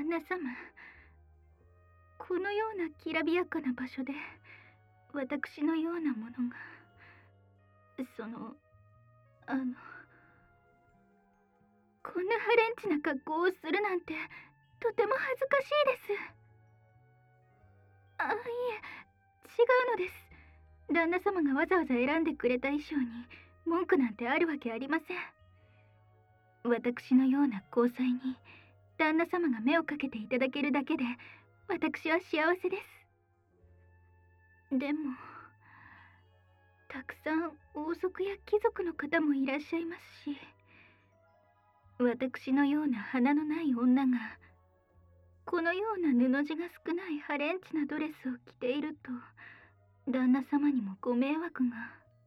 旦那様、このようなきらびやかな場所で私のようなものが、こんなハレンチな格好をするなんてとても恥ずかしいです。いえ、違うのです。旦那様がわざわざ選んでくれた衣装に文句なんてあるわけありません。私のような交際に旦那様が目をかけていただけるだけで私は幸せです。でもたくさん王族や貴族の方もいらっしゃいますし、私のような花のない女がこのような布地が少ないハレンチなドレスを着ていると旦那様にもご迷惑が。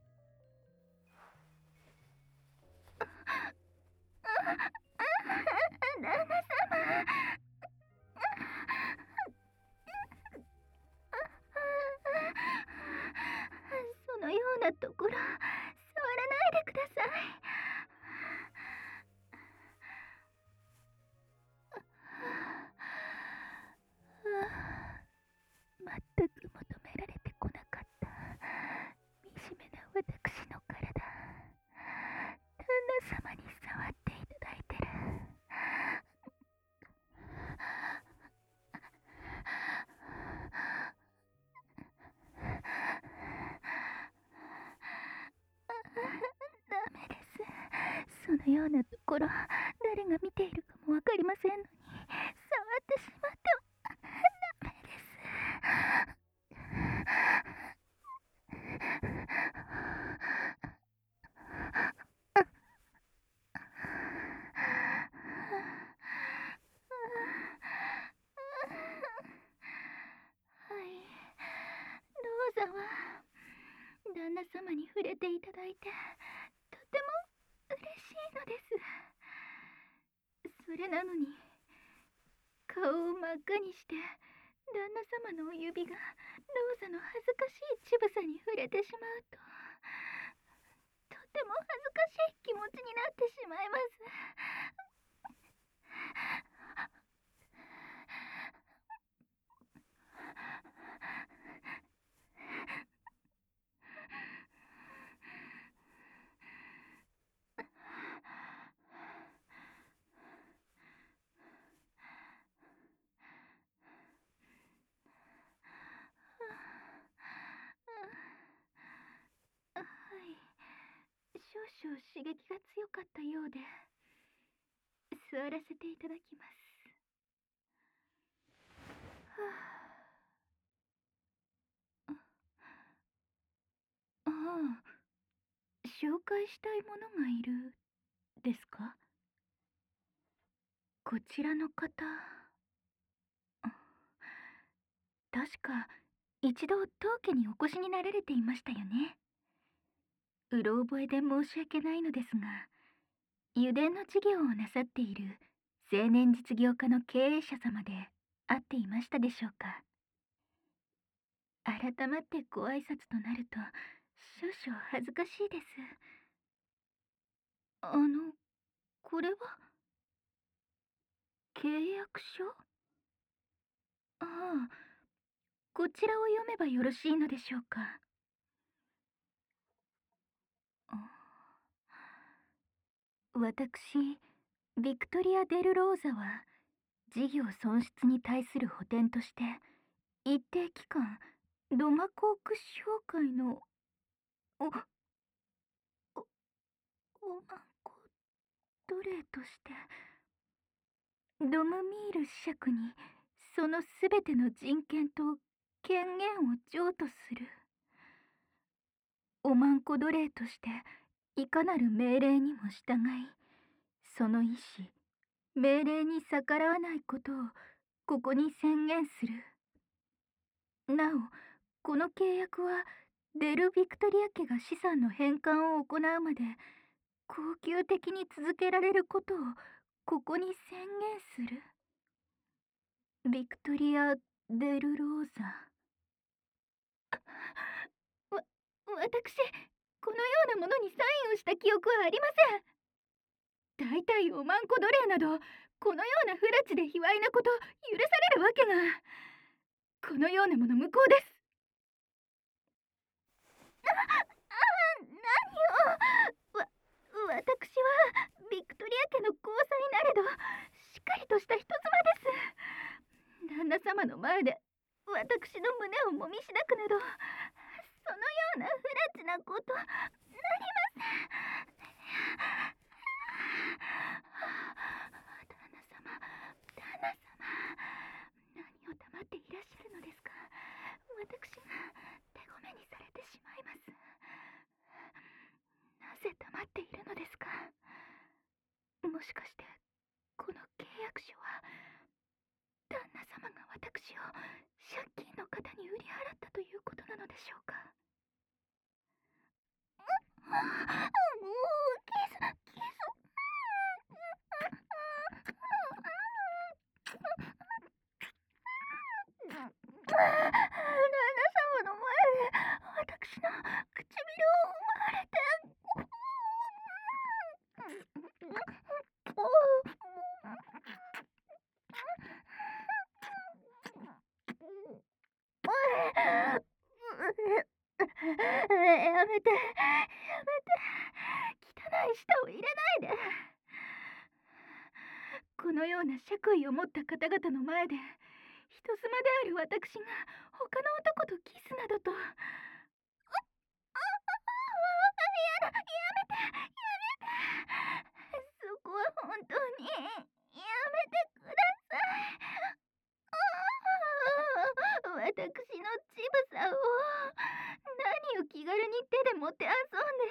旦那様、そのようなところ触らないでください。全く求められてこなかった惨めな私の体、旦那様に触っていただいてる。ダメです。そのようなところ誰が見ているかもわかりませんのに触ってしまってはダメです。はい、ローザは旦那様に触れていただいてとても嬉しいのです。それなのに顔を真っ赤にして旦那様のお指がローザの恥ずかしい乳房に触れてしまうととても恥ずかしい気持ちになってしまいます。はい、少々刺激が強かったようで座らせていただきます。ああ、紹介したいものがいるですか？こちらの方、確か一度当家にお越しになられていましたよね。うろ覚えで申し訳ないのですが、油田の事業をなさっている青年実業家の経営者様で会っていましたでしょうか。改まってご挨拶となると少々恥ずかしいです。これは契約書？ああ、こちらを読めばよろしいのでしょうか。私、ビクトリア・デル・ローザは事業損失に対する補填として一定期間ドマコーク商会のおマンコ奴隷としてドムミール子爵にそのすべての人権と権限を譲渡する。おまんこ奴隷としていかなる命令にも従い、その意志命令に逆らわないことをここに宣言する。なお、この契約はデル・ビクトリア家が資産の返還を行うまで恒久的に続けられることをここに宣言する。ビクトリア・デル・ローザ。私、このようなものにサインをした記憶はありません。大いたいおまんこ奴隷などこのような不埒で卑猥なこと許されるわけが。このようなもの無効です。何を。私はビクトリア家の交際なれどしっかりとした人妻です。旦那様の前で私の胸をもみしだくなどそのような不埒なことなりません。旦那様、何を黙っていらっしゃるのですか。私が手ごめにされてしまいます。なぜ黙っているのですか。もしかしてこの契約書は旦那様が私を借金の方に売り払ったということなのでしょうか。旦那様の前で私の唇を奪われてやめて汚い舌を入れないで。このような爵位を持った方々の前で人妻である私が他の男とキスなどと。やめてそこは本当にやめてください。私の乳房を何を気軽に手で持って遊ん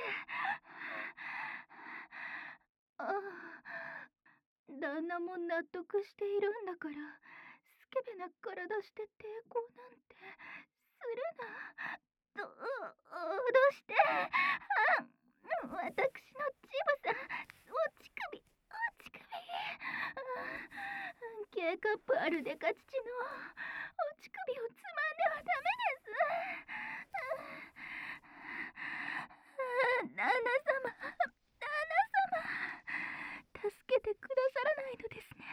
で。旦那も納得しているんだからスケベな体して抵抗なんてするな。どうして。私の乳房、お乳首。K カップあるデカ乳のお乳首をつまんではダメです。旦那様、助けてくださらないのですね。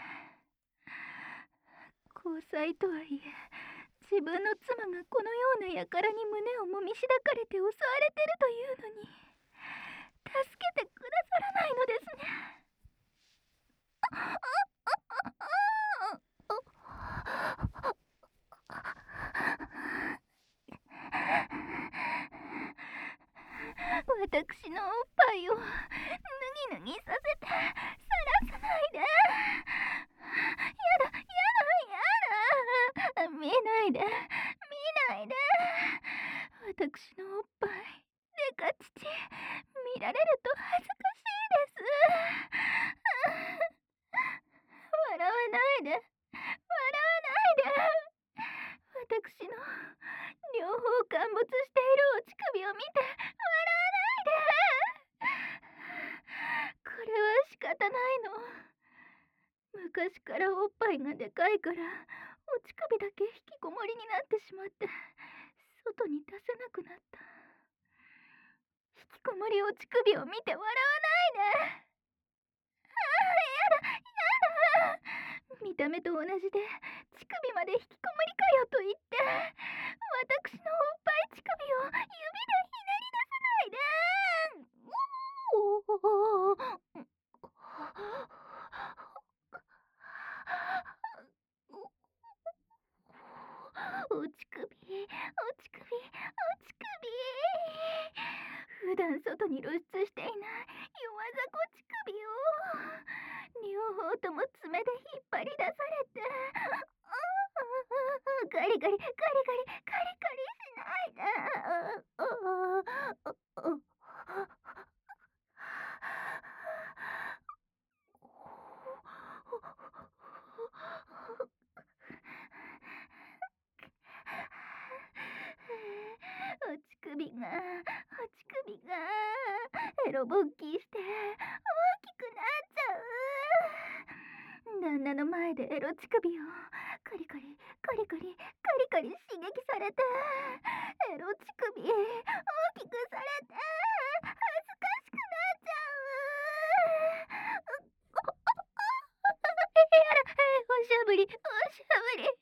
交際とはいえ自分の妻がこのような輩に胸をもみしだかれて襲われてるというのに助けてくださらないのですね。私のおっぱいを脱ぎ脱ぎさせてさらさないで。やだ見ないで私のおっぱいデカ乳見られると恥ずかしいです。笑わないで私の両方陥没しているお乳首を見て笑わないで。これは仕方ないの。昔からおっぱいがでかいからお乳首だけ引きこもりになってしまって外に出せなくなった。引きこもりお乳首を見て笑わないで。やだ見た目と同じで乳首まで引きこもりかよと言って私のおっぱい乳首を指でひねり出さないで。お乳首普段外に露出していない弱雑魚乳首を両方とも爪で引っ張り出されてガリガリしないで。お乳首がエロ勃起して大きくなっちゃう。旦那の前でエロ乳首をカリカリ刺激されてエロ乳首大きくされて恥ずかしくなっちゃう。 ぶり、おしゃぶり。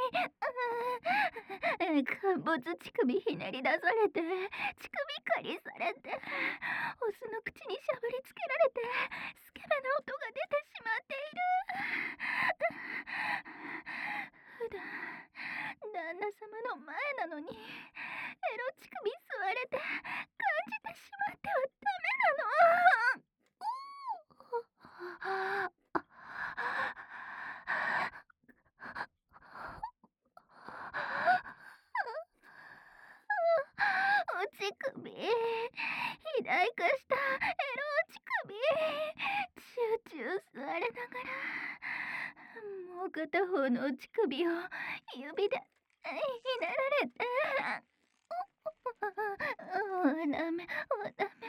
陥没乳首ひねり出されて、乳首狩りされて、オスの口にしゃぶりつけられて、スケベな音が出てしまっている。普段旦那様の前なのに、エロ乳首吸われて感じてしまってはダメなの。お乳首、肥大化したエロ乳首、チューチュー吸われながら、もう片方のお乳首を指でひねられて、ダメ、ダメ、ダメ、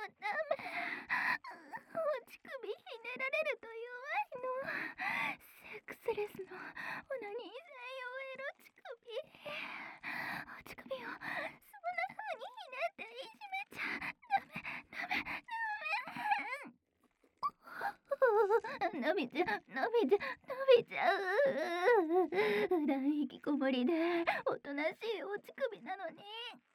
お乳首ひねられると弱いの。セックスレスのオナニー専用エロ乳首。お乳首をそんな風にひねっていじめちゃダメ、ダメ、ダメ。伸びちゃう、伸びちゃう、伸びちゃう。普段引きこもりでおとなしいお乳首なのに、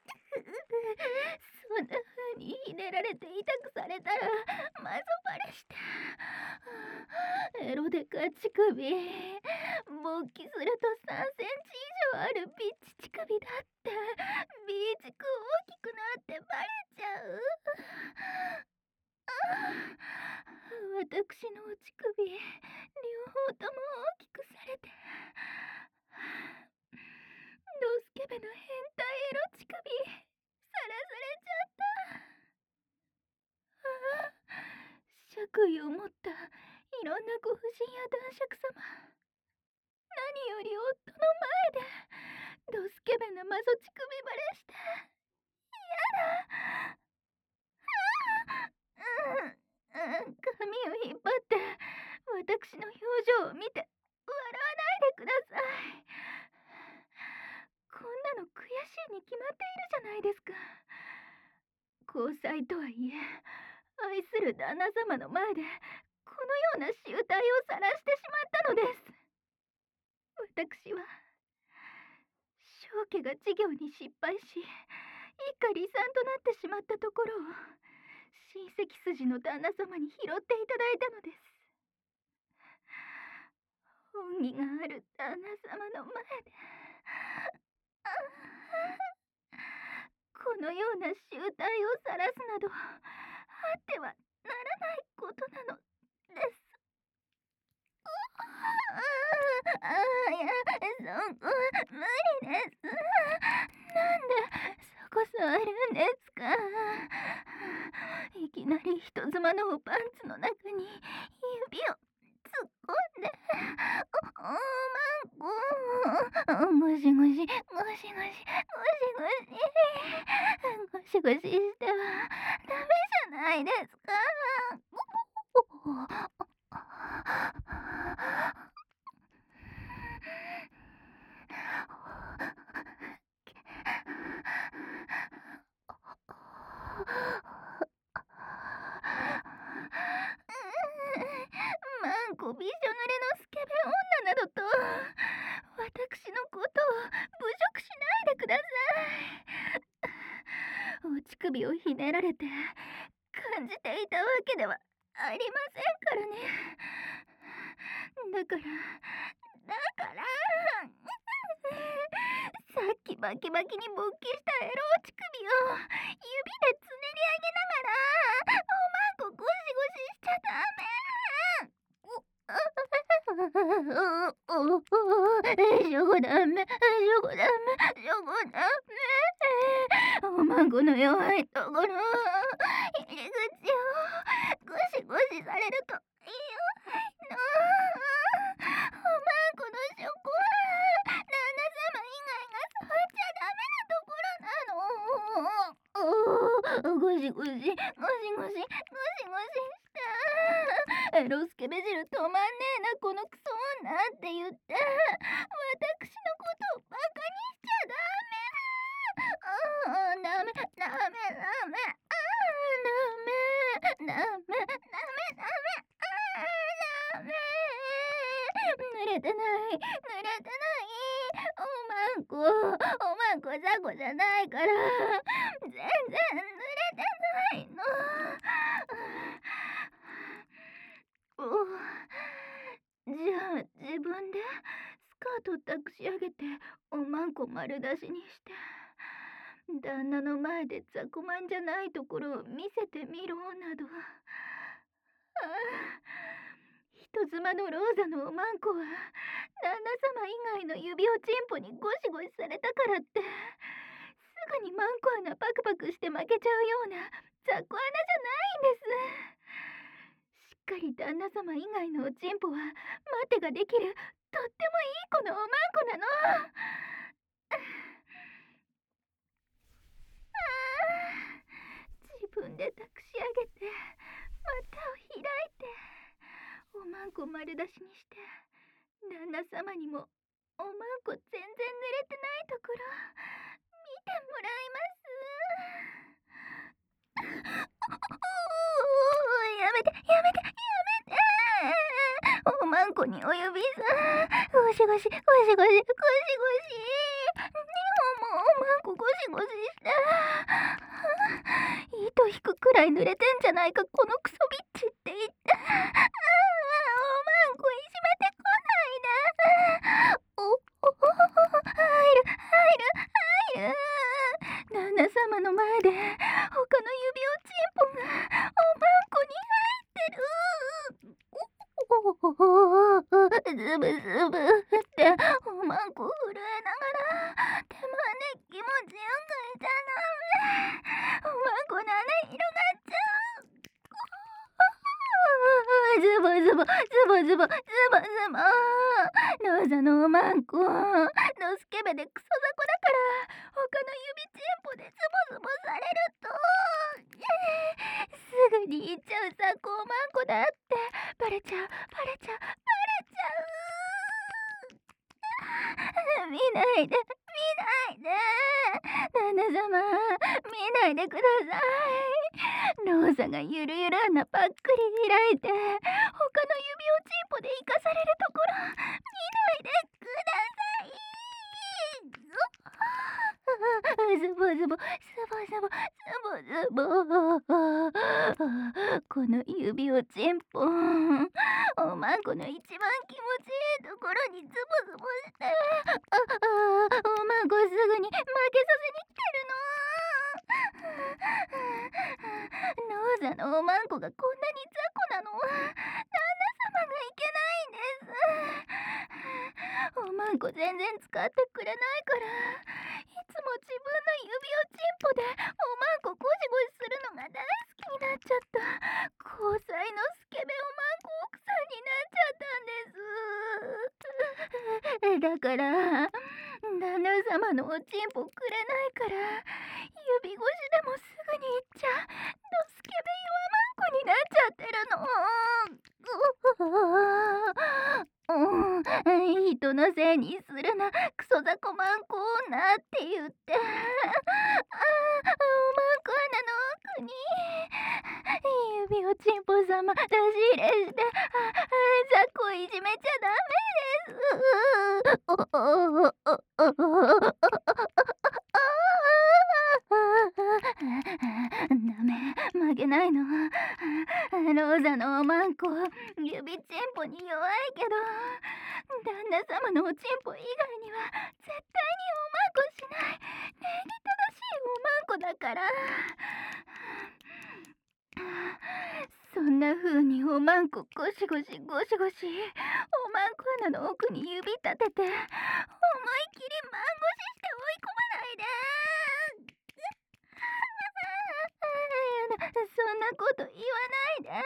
そんな風にひねられて痛くされたらまぞバレして、エロデカ乳首、勃起すると3センチ以上あるビッチ乳首だって、ビーチク大きくなってバレちゃう。私のお乳首、両方とも大きくされて、ドスケベの変態エロ乳首、さらされちゃった。爵位を持ったいろんなご婦人や男爵様、何より夫の前でドスケベなマゾ乳首バレして嫌だ。髪を引っ張って私の表情を見て笑わないでください。こんなの悔しいに決まっているじゃないですか。交際とはいえ、愛する旦那様の前でこのような醜態を晒してしまったのです。私は正家が事業に失敗し、一家離散となってしまったところを親戚筋の旦那様に拾っていただいたのです。恩義がある旦那様の前でこのような醜態を晒すなどあってはならないことなのです。いや、そこは無理です。なんでそこ座るんですか。いきなり人妻のおパンツの中に指を突っ込んで、ゴシゴシ、ゴシゴシ、ゴシゴシ、ゴシゴシしてはダメじゃないですか。マンコびしょ濡れのスケベ女などと私のことを侮辱しないでください。お乳首をひねられて感じていたわけではありませんからね。だからさっきバキバキに勃起したエロ乳首を指でつねり上げながらおまんこゴシゴシしちゃダメ。しょこダメ、しょこダメ、しょこダメ。おまんこの弱いところ、入り口をゴシゴシされると弱いの。おまんこのしょこは旦那様以外が触っちゃダメなところなの。ゴシゴシ、ゴシゴシ、ゴシゴシした。エロスケベ汁止まんねえなこのクソ女って言って私のことをバカにしちゃダメ。ダメ、ダメ、ダメ、ダメ、ダメ、ダメ、ダメ、ダメ。濡れてない、濡れてない。おまんこ雑魚じゃないから、全然濡れてないの。じゃあ自分でスカート抱き上げておまんこ丸出しにして、旦那の前で雑魚まんじゃないところを見せてみろなど。人妻のローザのおまんこは旦那様以外の指をチンポにゴシゴシされたからってすぐにマンコ穴パクパクして負けちゃうような雑魚穴じゃないんです。しっかり旦那様以外のおチンポは待てができるとってもいい子のおまんこなの。自分で抱き上げて股を開いておまんこ丸出しにして、旦那様にもおまんこ全然濡れてないところ見てもらいます。やめてやめてやめて。おまんこにお指さゴシゴシゴシゴシゴシゴシ。2本もおまんこゴシゴシして、糸引くくらい濡れてんじゃないかこのクソビッチって言って、おまんこいじめてこないで。入る。旦那様の前で他の指をチンポがおまんこに入ってる。ズブズブっておまんこ震えながら手間で気持ちよくしちゃダメ。おまんこの穴広がっちゃう。ズボズボズボズボズボズボ。ローザのおまんこのスケベでクソ雑魚だから他の指チンポでズボズボされるとすぐに言っちゃう雑魚おまんこだってバレちゃう。見ないで旦那様、見ないでください。ローザがゆるゆる穴ぱっくり開いて他の指をチンポで生かされるところ見ないでください。ズボズボこの指をチンポおまんこの一番気持ちいいところにズボズボしておまんこすぐに負けさせに来てるの。ローザのおまんこがこんなに雑魚なのは旦那様がいけないんです。おまんこ全然使ってくれないからいつも自分の指をチンポでおまんこゴシゴシするのが大好きになっちゃった。交際のスケベおまんこ奥さんになっちゃったんです。だから旦那様のおチンポくれないから指越しでもすぐに行っちゃうドスケベ弱まんこになっちゃってるの。人のせいにするなクソ雑魚まんこ女って言っておまんこ穴の奥に指をチンポ様出し入れして雑魚いじめちゃダメです。ダメ負けないの。ローザのおまんこ指チンポに弱いけど旦那様のおチンポ以外には絶対におまんこしない礼儀正しいおまんこだから。そんな風におまんこゴシゴシおまんこ穴の奥に指立てて思い切りマンゴシして追い込まないで。そんなこと言わないで。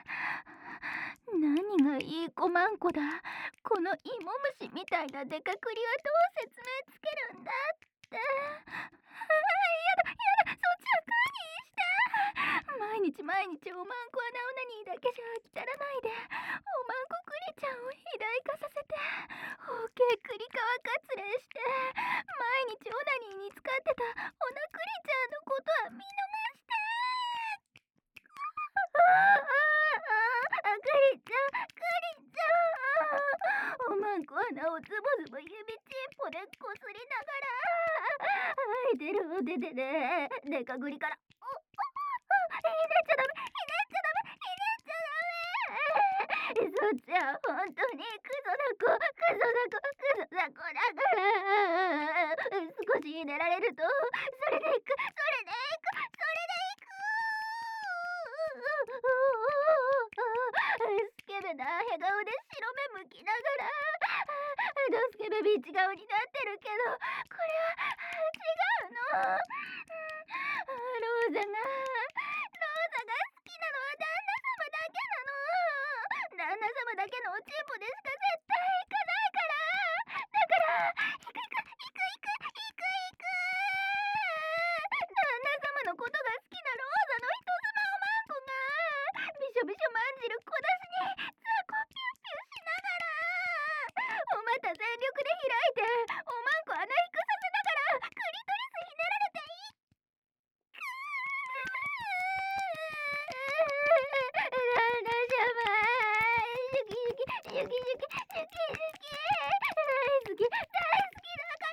何がいい子まんこだ。この芋虫みたいなデカクリはどう説明つけるんだって。やだそっちは毎日おまんこ穴オナニーだけじゃ飽き足らないでおまんこクリちゃんを肥大化させて包茎クリ皮かつれして毎日オナニーに使ってたオナクリちゃんのことは見逃してクリちゃんおまんおでこすりながら吐いてるお手でね、でかぐりからひねっちゃダメ、ひねっちゃダメ、ひねっちゃダメ。そっちは本当にクソな子、クソな子、クソな子だから。少しひねられると、それでいく、それでいく、それでいく。スケベなへ顔で白目向きながら、ドスケベビーチ顔になってるけど、これは違うの。ローザが好きなのは旦那様だけなの。旦那様だけのおちんぽでしか絶対行かないから。だから、行く行く行く行く行く行く。旦那様のことが好きなローザの人妻おまんこが、びしょびしょまんじる小出しに雑魚ピュッピュしながら、お股全力で開いて、おまんこ穴引くさせながら、クリトリスひねられて旦那様、シュキシュキ、シュキシュキ、シュキシュキ、大好き、大好きだから。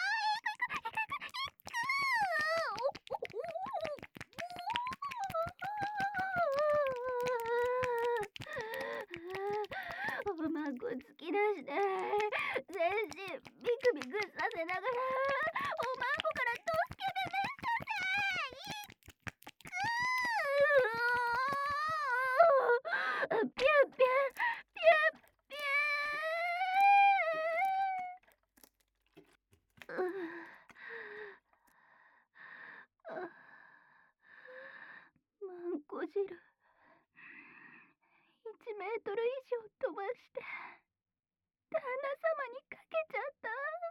おまんこ突き出して、全身ビクビクさせながら、おまんこからドスケベメさせ、ピュッピュッピュッピュッ。マンコ汁1メートル以上飛ばして旦那様にかけちゃった。